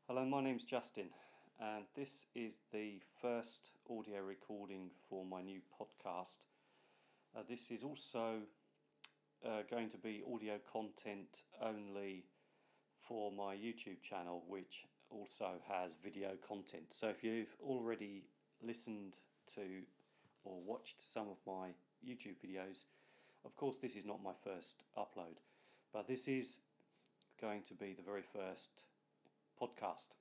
Hello, my name's Justin, and this is the first audio recording for my new podcast. This is also going to be audio content only for my YouTube channel, which also has video content. So if you've already listened to or watched some of my YouTube videos, of course this is not my first upload, but this is going to be the very first podcast.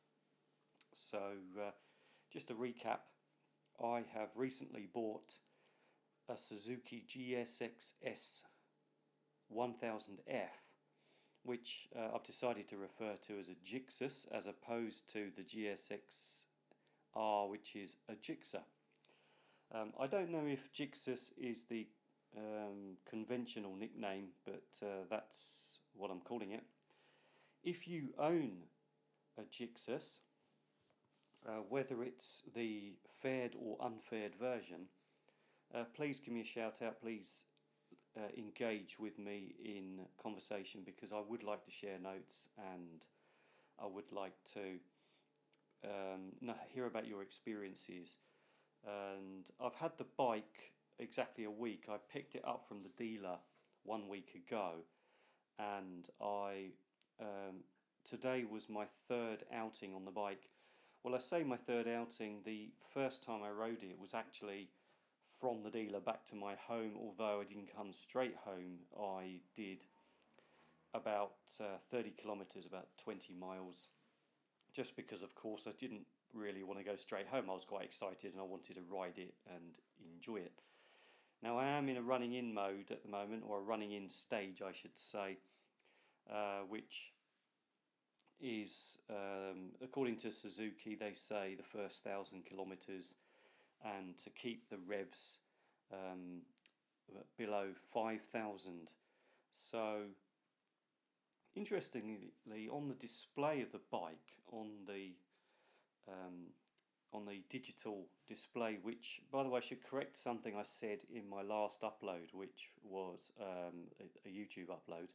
So just to recap, I have recently bought a Suzuki GSX-S 1000F, which I've decided to refer to as a Gixxus as opposed to the GSX-R, which is a Gixxer. I don't know if Gixxus is the conventional nickname, but that's what I'm calling it. If you own a Gixxus, whether it's the faired or unfaired version, please give me a shout out. Please engage with me in conversation, because I would like to share notes and I would like to hear about your experiences. And I've had the bike exactly a week. I picked it up from the dealer 1 week ago, and today was my third outing on the bike. Well, I say my third outing. The first time I rode it was actually from the dealer back to my home, although I didn't come straight home. I did about 30 kilometres, about 20 miles, just because, of course, I didn't really want to go straight home. I was quite excited and I wanted to ride it and enjoy it. Now, I am in a running in mode at the moment, or a running in stage, I should say, which is, according to Suzuki, they say the first 1,000 kilometres, and to keep the revs below 5,000. So, interestingly, on the display of the bike, on the digital display, which, by the way, I should correct something I said in my last upload, which was a YouTube upload.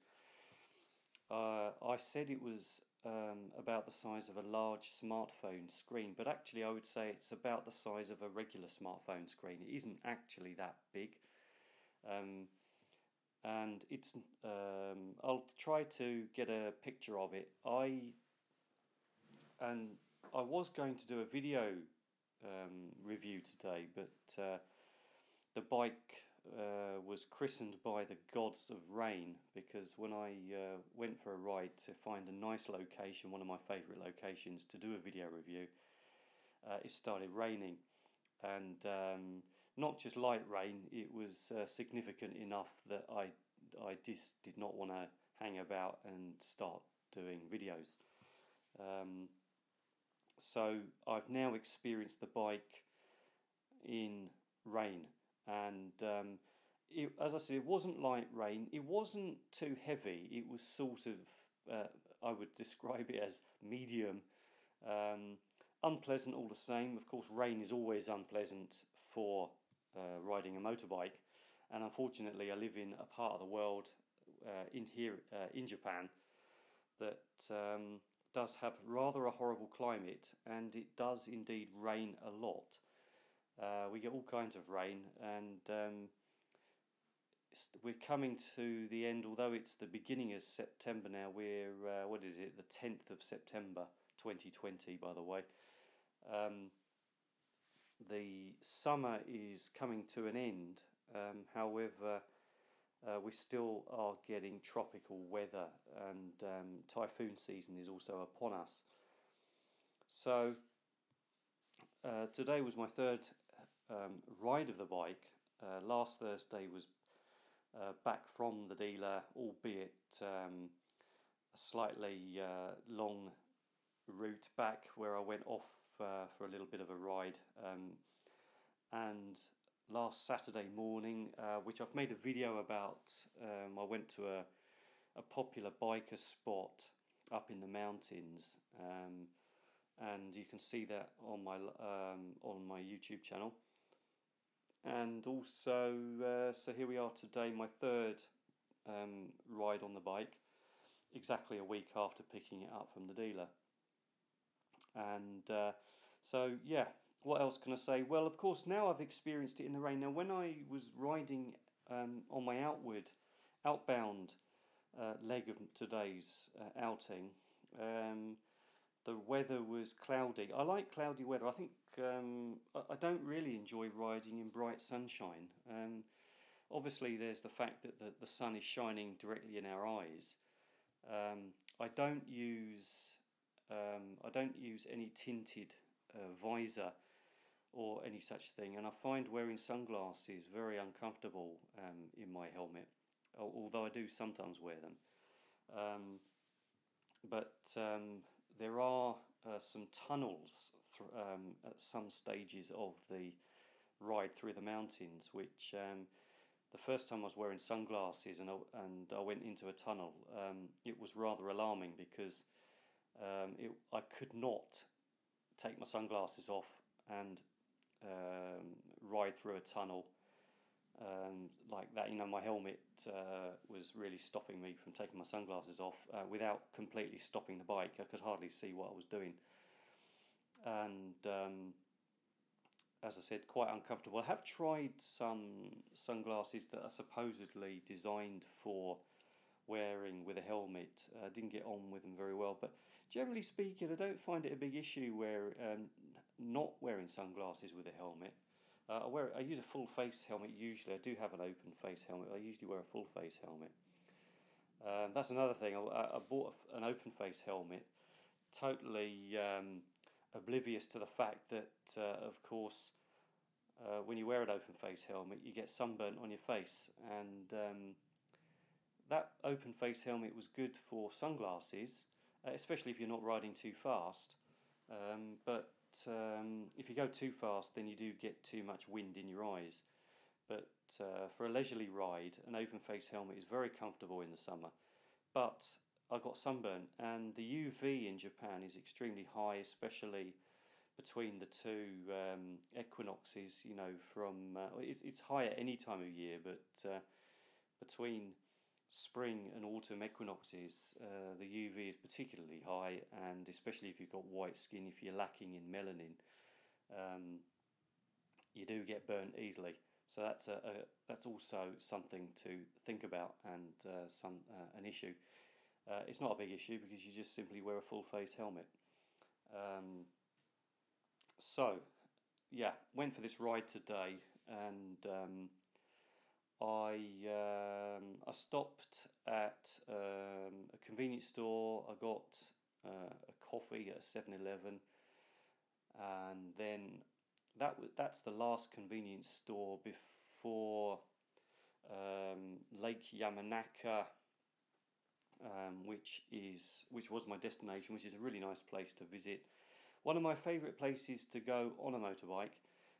I said it was about the size of a large smartphone screen, but actually I would say it's about the size of a regular smartphone screen. It isn't actually that big, and it's I'll try to get a picture of it. I was going to do a video review today, but the bike was christened by the gods of rain, because when I went for a ride to find a nice location, one of my favourite locations to do a video review, it started raining, and not just light rain. It was significant enough that I just did not want to hang about and start doing videos. So I've now experienced the bike in rain, and as I said, it wasn't light rain. It wasn't too heavy. It was sort of, I would describe it as medium. Unpleasant all the same. Of course, rain is always unpleasant for riding a motorbike, and unfortunately I live in a part of the world in Japan that does have rather a horrible climate, and it does indeed rain a lot. We get all kinds of rain, and we're coming to the end. Although it's the beginning of September now, we're the 10th of September 2020, by the way. The summer is coming to an end. However, we still are getting tropical weather, and typhoon season is also upon us. So today was my third ride of the bike. Last Thursday was back from the dealer, albeit a slightly long route back, where I went off for a little bit of a ride. And last Saturday morning, which I've made a video about, I went to a popular biker spot up in the mountains, and you can see that on my YouTube channel. And also, so here we are today, my third ride on the bike, exactly a week after picking it up from the dealer. And so, yeah, what else can I say? Well, of course, now I've experienced it in the rain. Now, when I was riding on my outbound leg of today's outing, the weather was cloudy. I like cloudy weather. I think I don't really enjoy riding in bright sunshine. Obviously, there's the fact that the sun is shining directly in our eyes. Um, I don't use I don't use any tinted visor or any such thing, and I find wearing sunglasses very uncomfortable in my helmet. Although I do sometimes wear them, um, but there are some tunnels at some stages of the ride through the mountains, which the first time I was wearing sunglasses and I went into a tunnel, it was rather alarming because I could not take my sunglasses off and ride through a tunnel like that. You know, my helmet was really stopping me from taking my sunglasses off without completely stopping the bike. I could hardly see what I was doing, and as I said, quite uncomfortable. I have tried some sunglasses that are supposedly designed for wearing with a helmet. I didn't get on with them very well, but generally speaking, I don't find it a big issue where not wearing sunglasses with a helmet. I use a full face helmet usually. I do have an open face helmet. I usually wear a full face helmet. That's another thing. I bought an open face helmet, totally oblivious to the fact that, of course, when you wear an open face helmet, you get sunburnt on your face, and that open face helmet was good for sunglasses, especially if you're not riding too fast. But if you go too fast, then you do get too much wind in your eyes. But for a leisurely ride, an open face helmet is very comfortable in the summer. But I got sunburnt, and the UV in Japan is extremely high, especially between the two equinoxes. You know, from it's high at any time of year, but between spring and autumn equinoxes, the UV is particularly high, and especially if you've got white skin, if you're lacking in melanin, you do get burnt easily. So that's also something to think about, and an issue. It's not a big issue because you just simply wear a full face helmet. Um, so, yeah, went for this ride today, and I stopped at a convenience store. I got a coffee at a 7-Eleven, and then that's the last convenience store before Lake Yamanaka, which was my destination, which is a really nice place to visit. One of my favourite places to go on a motorbike.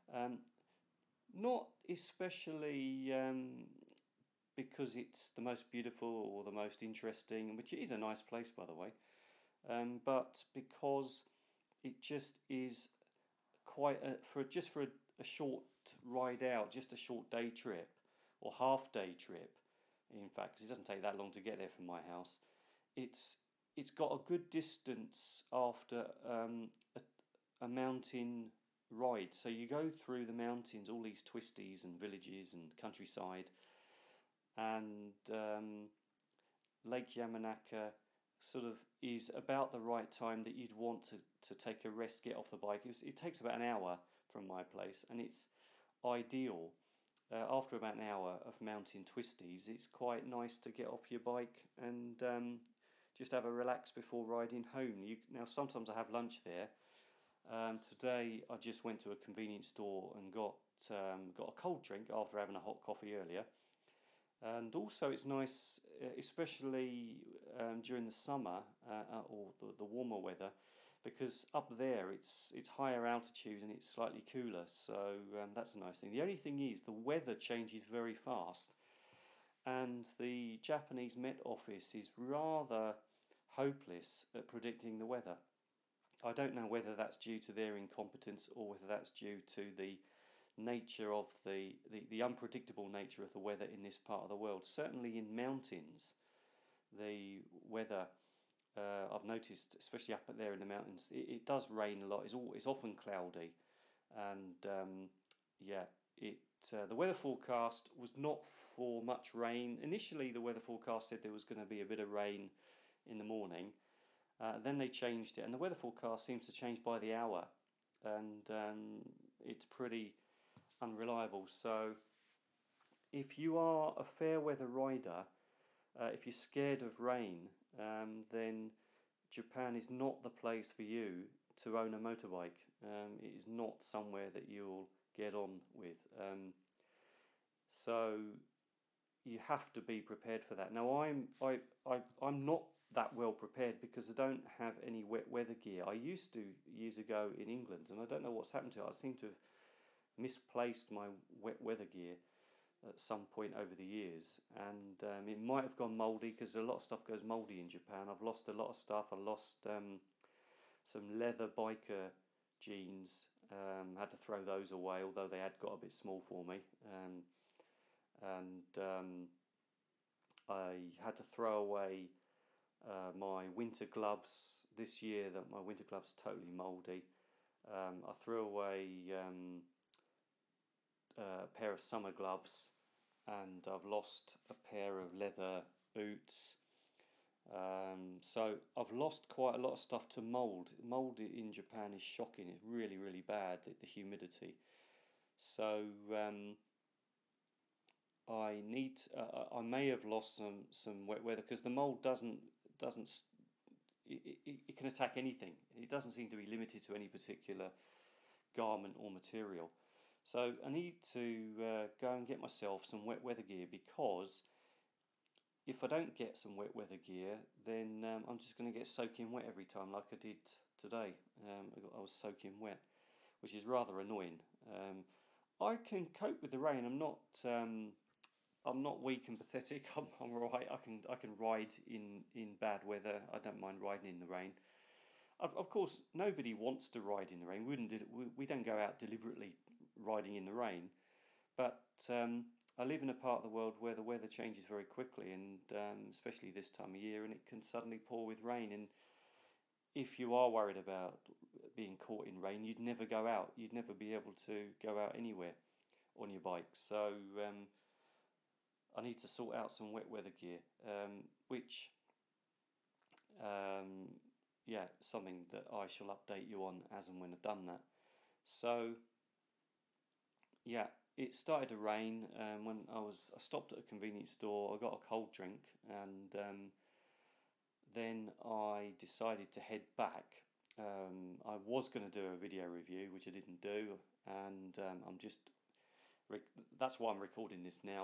Not especially because it's the most beautiful or the most interesting, which is a nice place, by the way, but because it just is quite for a short ride out, just a short day trip or half day trip. In fact, 'cause it doesn't take that long to get there from my house. It's got a good distance after a mountain ride. So you go through the mountains, all these twisties and villages and countryside, and Lake Yamanaka sort of is about the right time that you'd want to take a rest, get off the bike. It takes about an hour from my place, and it's ideal. After about an hour of mountain twisties, it's quite nice to get off your bike and just have a relax before riding home. Now, sometimes I have lunch there. Today I just went to a convenience store and got a cold drink after having a hot coffee earlier. And also it's nice, especially during the summer or the warmer weather, because up there it's higher altitude and it's slightly cooler, so that's a nice thing. The only thing is the weather changes very fast, and the Japanese Met Office is rather hopeless at predicting the weather. I don't know whether that's due to their incompetence or whether that's due to the nature of the unpredictable nature of the weather in this part of the world. Certainly in mountains, the weather I've noticed, especially up there in the mountains, it does rain a lot. It's often cloudy, and yeah, the weather forecast was not for much rain. Initially, the weather forecast said there was going to be a bit of rain in the morning. Then they changed it, and the weather forecast seems to change by the hour, and it's pretty unreliable. So, if you are a fair weather rider, if you're scared of rain, then Japan is not the place for you to own a motorbike. It is not somewhere that you'll get on with. So you have to be prepared for that. Now I'm not that well prepared because I don't have any wet weather gear. I used to years ago in England, and I don't know what's happened to it. I seem to have misplaced my wet weather gear at some point over the years, and it might have gone mouldy because a lot of stuff goes mouldy in Japan. I've lost a lot of stuff. I lost some leather biker jeans. Had to throw those away, although they had got a bit small for me. And I had to throw away my winter gloves this year. That my winter gloves totally mouldy. I threw away a pair of summer gloves, and I've lost a pair of leather boots. So I've lost quite a lot of stuff to mold. Mold in Japan is shocking. It's really, really bad, the humidity. So I may have lost some wet weather because the mold doesn't it can attack anything. It doesn't seem to be limited to any particular garment or material. So I need to go and get myself some wet weather gear, because if I don't get some wet weather gear, then I'm just going to get soaking wet every time, like I did today. I was soaking wet, which is rather annoying. I can cope with the rain. I'm not weak and pathetic. I'm alright. I can ride in bad weather. I don't mind riding in the rain. Of course, nobody wants to ride in the rain. We don't go out deliberately riding in the rain, but I live in a part of the world where the weather changes very quickly, and especially this time of year, and it can suddenly pour with rain. And if you are worried about being caught in rain, you'd never go out. You'd never be able to go out anywhere on your bike. So I need to sort out some wet weather gear, which yeah, something that I shall update you on as and when I've done that. So yeah, it started to rain when I stopped at a convenience store. I got a cold drink, and then I decided to head back. I was going to do a video review, which I didn't do, and that's why I'm recording this now.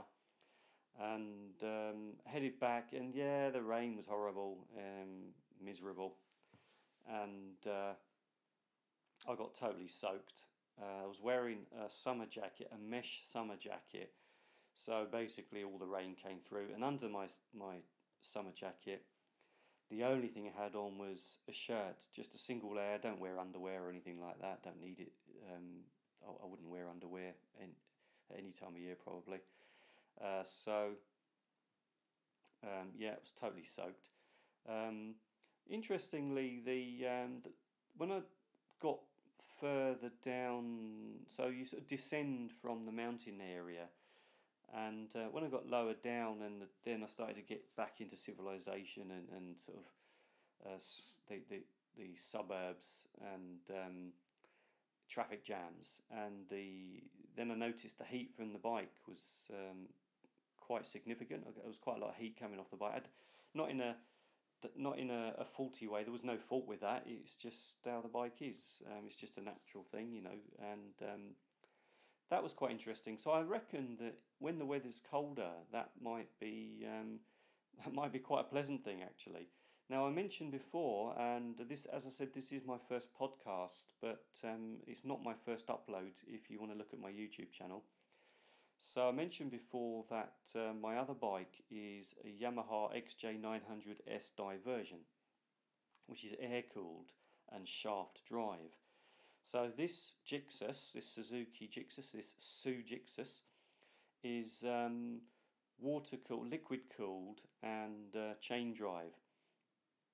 And headed back, and yeah, the rain was horrible, miserable, and I got totally soaked. I was wearing a summer jacket, a mesh summer jacket, so basically all the rain came through, and under my summer jacket, the only thing I had on was a shirt, just a single layer. I don't wear underwear or anything like that, don't need it. I wouldn't wear underwear at any time of year probably. So yeah, it was totally soaked. Interestingly, when I got further down, so you sort of descend from the mountain area, and when I got lower down, and then I started to get back into civilization and sort of the suburbs and traffic jams, and then I noticed the heat from the bike was quite significant. There was quite a lot of heat coming off the bike. Not in a faulty way. There was no fault with that. It's just how the bike is. It's just a natural thing, and that was quite interesting. So I reckon that when the weather's colder, that might be quite a pleasant thing, actually. Now, I mentioned before, and this, as I said, this is my first podcast, but it's not my first upload if you want to look at my YouTube channel. So I mentioned before that my other bike is a Yamaha XJ900S Diversion, which is air-cooled and shaft drive. So this Gixxus, this Suzuki Gixxus, this Su Gixxus, is water-cooled, liquid-cooled, and chain drive.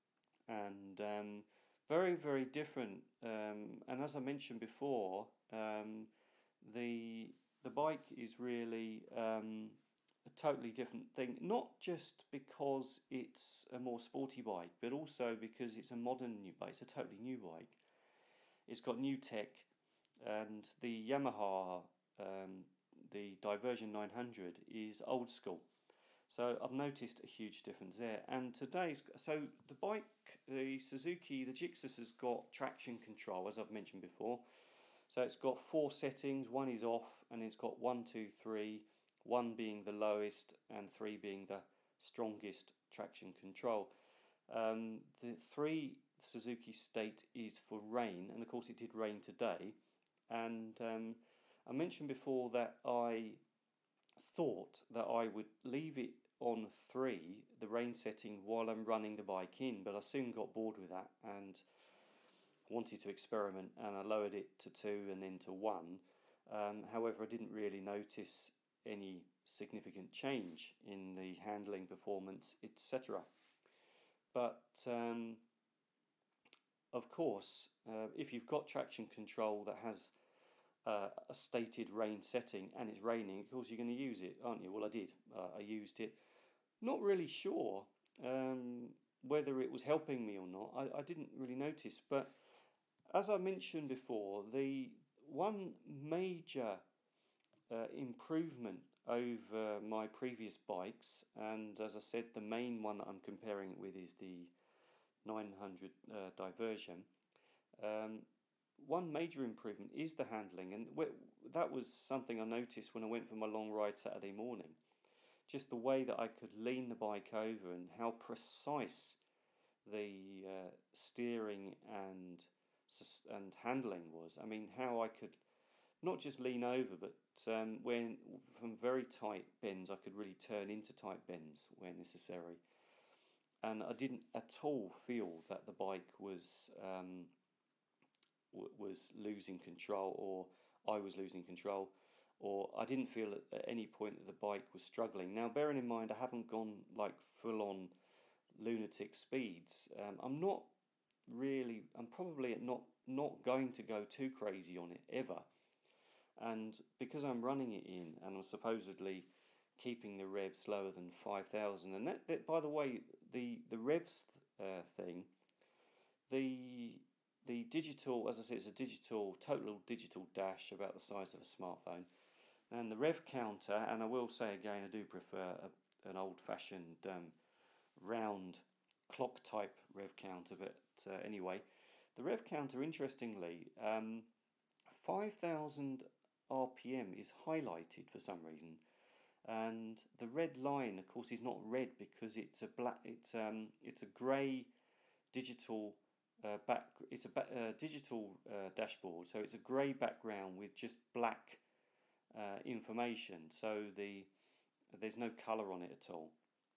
and very, very different. And as I mentioned before, the bike is really a totally different thing. Not just because it's a more sporty bike, but also because it's a modern new bike. It's a totally new bike. It's got new tech, and the Yamaha, the Diversion 900, is old school. So I've noticed a huge difference there. And so the bike, the Suzuki, the Gixxus has got traction control, as I've mentioned before. So it's got 4 settings. One is off, and it's got 1, 2, 3. 1 being the lowest, and 3 being the strongest traction control. The 3 Suzuki state is for rain, and of course it did rain today. And I mentioned before that I thought that I would leave it on 3, the rain setting, while I'm running the bike in, but I soon got bored with that and wanted to experiment, and I lowered it to 2 and then to 1. However, I didn't really notice any significant change in the handling performance, etc. But of course, if you've got traction control that has a stated rain setting and it's raining, of course you're going to use it, aren't you? Well, I did. I used it. Not really sure whether it was helping me or not. I didn't really notice. But as I mentioned before, the one major improvement over my previous bikes, and as I said, the main one that I'm comparing it with is the 900 Diversion. One major improvement is the handling, and that was something I noticed when I went for my long ride Saturday morning. Just the way that I could lean the bike over and how precise the steering and handling was. I mean, how I could not just lean over, but when from very tight bends, I could really turn into tight bends where necessary. And I didn't at all feel that the bike was losing control, or I was losing control, or I didn't feel at any point that the bike was struggling. Now, bearing in mind, I haven't gone like full on lunatic speeds. I'm probably not going to go too crazy on it ever. And because I'm running it in, and I'm supposedly keeping the revs lower than 5,000, and that by the way, the revs thing, the digital, as I said, it's a total digital dash about the size of a smartphone, and the rev counter, and I will say again, I do prefer an old-fashioned round clock type rev counter, but anyway, the rev counter, interestingly, 5,000 RPM is highlighted for some reason, and the red line, of course, is not red because it's a black. It's a grey digital It's a digital dashboard, so it's a grey background with just black information. So there's no colour on it at all.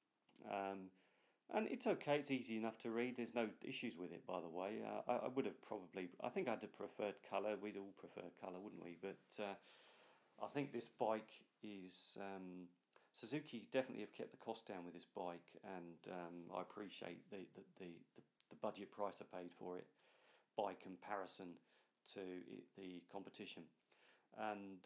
And it's okay, it's easy enough to read, there's no issues with it, by the way. I would have probably, I think I'd have preferred colour, we'd all prefer colour, wouldn't we? But I think this bike is, Suzuki definitely have kept the cost down with this bike, and I appreciate the budget price I paid for it by comparison to the competition. And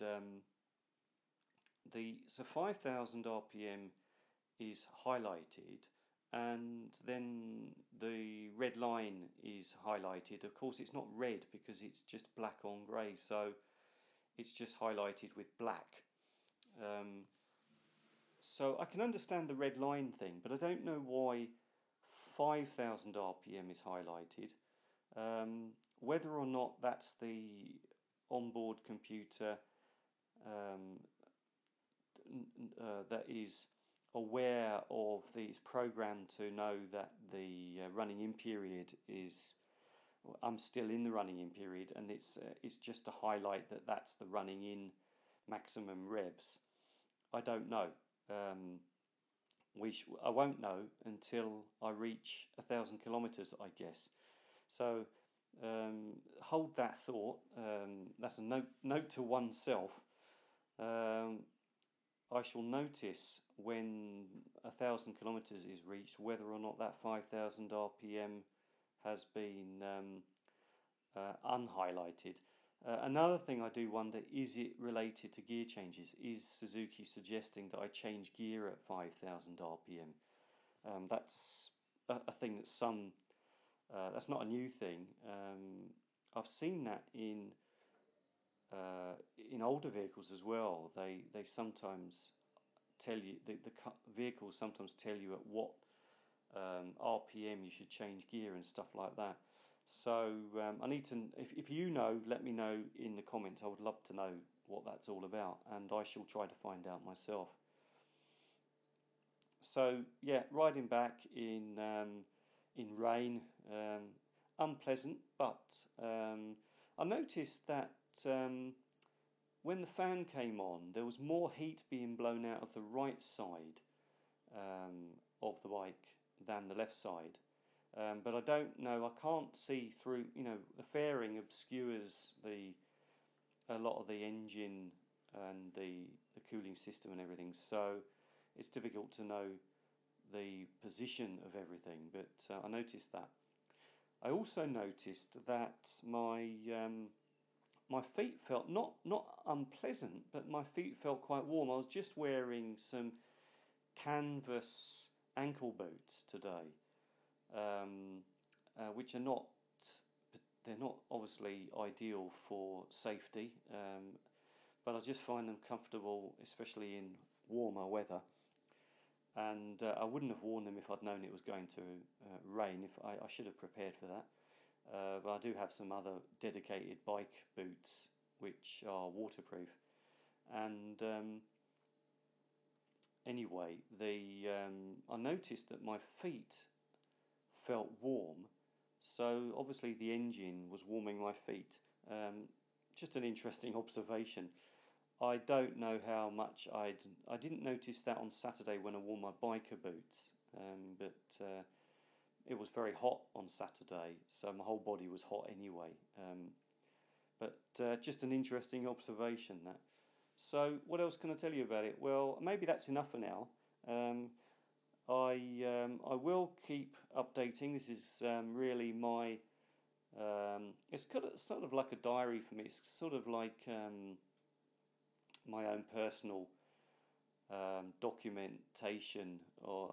so 5,000 RPM is highlighted, and then the red line is highlighted. Of course, it's not red because it's just black on grey, so it's just highlighted with black. So I can understand the red line thing, but I don't know why 5,000 RPM is highlighted. Whether or not that's the onboard computer that is aware of is programmed to know that the running in period is, I'm still in the running in period, and it's just to highlight that that's the running in maximum revs. I don't know. I won't know until I reach 1,000 kilometers, I guess. So hold that thought. That's a note to oneself. I shall notice when 1,000 kilometers is reached whether or not that 5,000 RPM has been unhighlighted. Another thing I do wonder, is it related to gear changes? Is Suzuki suggesting that I change gear at 5,000 RPM? That's a thing that that's not a new thing. I've seen that in older vehicles as well. They sometimes tell you, the vehicles sometimes tell you at what RPM you should change gear and stuff like that. So I need to, if you know, let me know in the comments. I would love to know what that's all about, and I shall try to find out myself. So yeah, riding back in rain, unpleasant, but I noticed that when the fan came on, there was more heat being blown out of the right side of the bike than the left side. But I don't know, I can't see through, the fairing obscures a lot of the engine and the cooling system and everything, so it's difficult to know the position of everything, but I noticed that. I also noticed that my feet felt not unpleasant, but my feet felt quite warm. I was just wearing some canvas ankle boots today, which are not obviously ideal for safety, but I just find them comfortable, especially in warmer weather. And I wouldn't have worn them if I'd known it was going to rain. If I should have prepared for that. But I do have some other dedicated bike boots which are waterproof. And anyway, I noticed that my feet felt warm. So obviously the engine was warming my feet. Just an interesting observation. I don't know how much I didn't notice that on Saturday when I wore my biker boots, but it was very hot on Saturday, so my whole body was hot anyway. But just an interesting observation that. So what else can I tell you about it? Well, maybe that's enough for now. I will keep updating. This is really my. It's sort of like a diary for me. It's sort of like my own personal documentation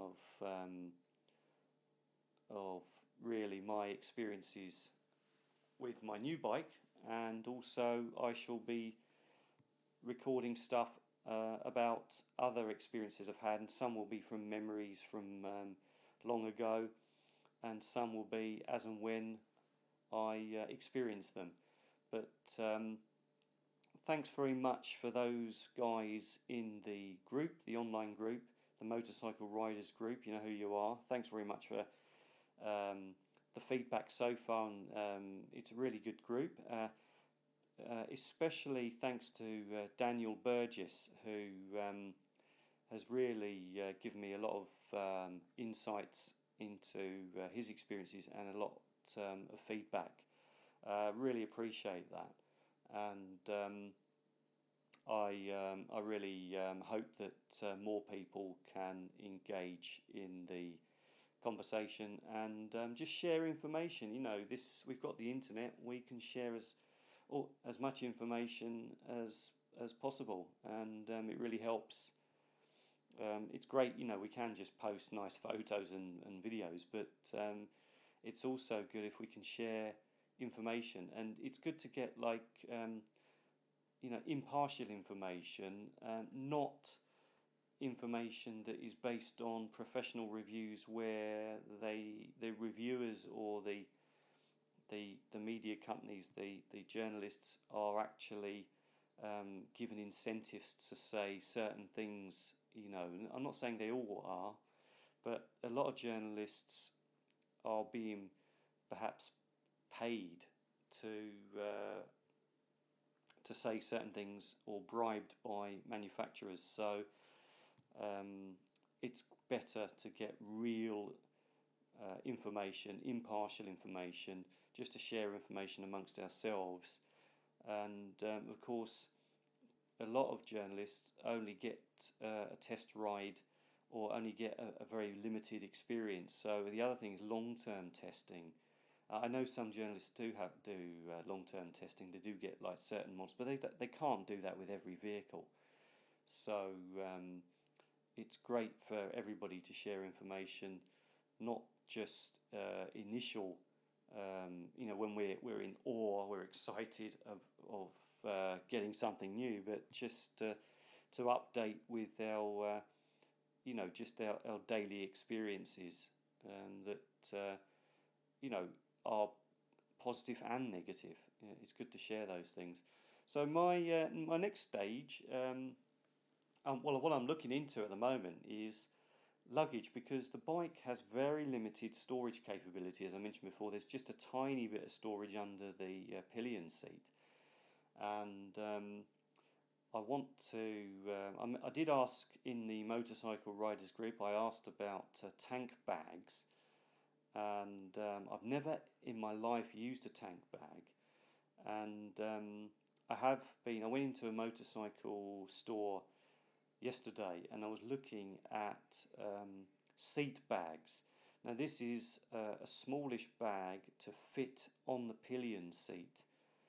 of really my experiences with my new bike, and also I shall be recording stuff about other experiences I've had, and some will be from memories from long ago, and some will be as and when I experience them. But thanks very much for those guys in the group, the online group, the Motorcycle Riders group. You know who you are. Thanks very much for the feedback so far. And, it's a really good group. Especially thanks to Daniel Burgess, who has really given me a lot of insights into his experiences and a lot of feedback. Really appreciate that. And I really hope that more people can engage in the conversation and just share information. We've got the internet. We can share as much information as possible, and it really helps. It's great, we can just post nice photos and videos, but it's also good if we can share information, and it's good to get impartial information, not information that is based on professional reviews where the reviewers or the media companies, the journalists are actually given incentives to say certain things. I'm not saying they all are, but a lot of journalists are being perhaps paid to say certain things, or bribed by manufacturers. So it's better to get real information, impartial information, just to share information amongst ourselves. And of course, a lot of journalists only get a test ride, or only get a very limited experience. So the other thing is long-term testing, I know some journalists do long-term testing. They do get like certain models, but they can't do that with every vehicle. So it's great for everybody to share information, not just initial. When we're in awe, we're excited of getting something new, but just to update with our just our daily experiences that are positive and negative. It's good to share those things. So my next stage, what I'm looking into at the moment is luggage, because the bike has very limited storage capability. As I mentioned before, there's just a tiny bit of storage under the pillion seat, and I want to. I did ask in the motorcycle riders group. I asked about tank bags, and I've never in my life used a tank bag, and I went into a motorcycle store yesterday and I was looking at seat bags. Now this is a smallish bag to fit on the pillion seat.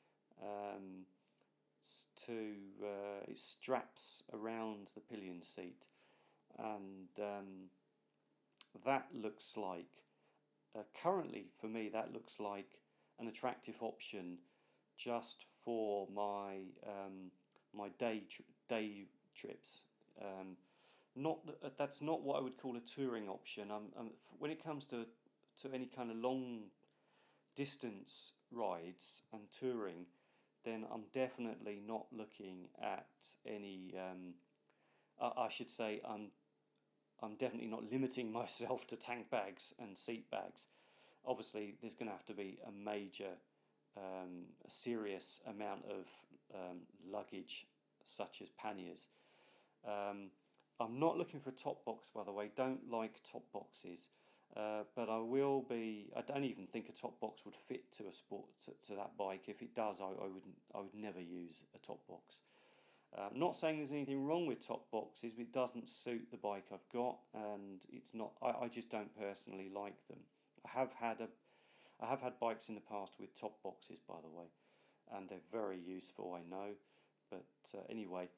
It straps around the pillion seat, and that looks like currently for me that looks like an attractive option just for my my day trips. Not That's not what I would call a touring option. When it comes to any kind of long distance rides and touring, then I'm definitely not looking at any. I should say I'm definitely not limiting myself to tank bags and seat bags. Obviously, there's going to have to be a major, a serious amount of luggage, such as panniers. I'm not looking for a top box, by the way. Don't like top boxes, but I will be. I don't even think a top box would fit to a sport to that bike. If it does, I would never use a top box. I'm not saying there's anything wrong with top boxes, but it doesn't suit the bike I've got, and it's not. I just don't personally like them. I have had bikes in the past with top boxes, by the way, and they're very useful. I know, but anyway.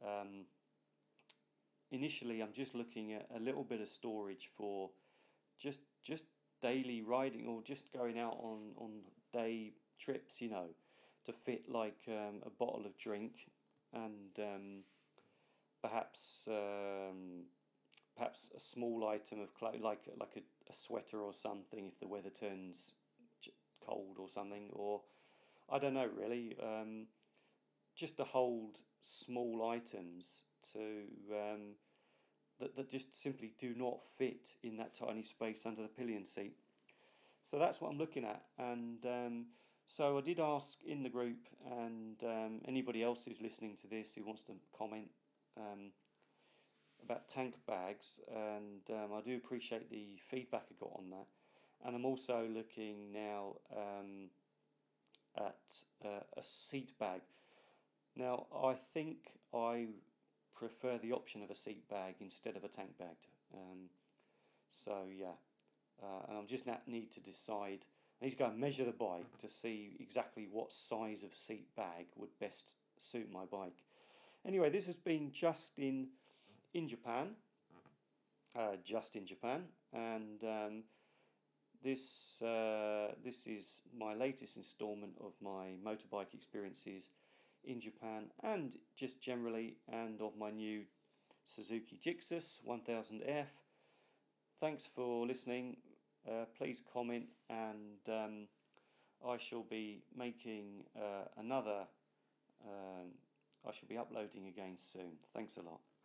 Initially, I'm just looking at a little bit of storage for just daily riding or just going out on day trips, to fit like a bottle of drink and perhaps perhaps a small item of clothes like a sweater or something if the weather turns cold or something, or I don't know really, just to hold small items to that just simply do not fit in that tiny space under the pillion seat. So that's what I'm looking at, and so I did ask in the group, and anybody else who's listening to this who wants to comment about tank bags, and I do appreciate the feedback I got on that. And I'm also looking now at a seat bag. Now, I think I prefer the option of a seat bag instead of a tank bag. So yeah, and I'm just need to decide. I need to go and measure the bike to see exactly what size of seat bag would best suit my bike. Anyway, this has been just in Japan, and this is my latest instalment of my motorbike experiences in Japan and just generally, and of my new Suzuki Gixxus 1000F. Thanks for listening. Please comment, and I shall be making another. I shall be uploading again soon. Thanks a lot.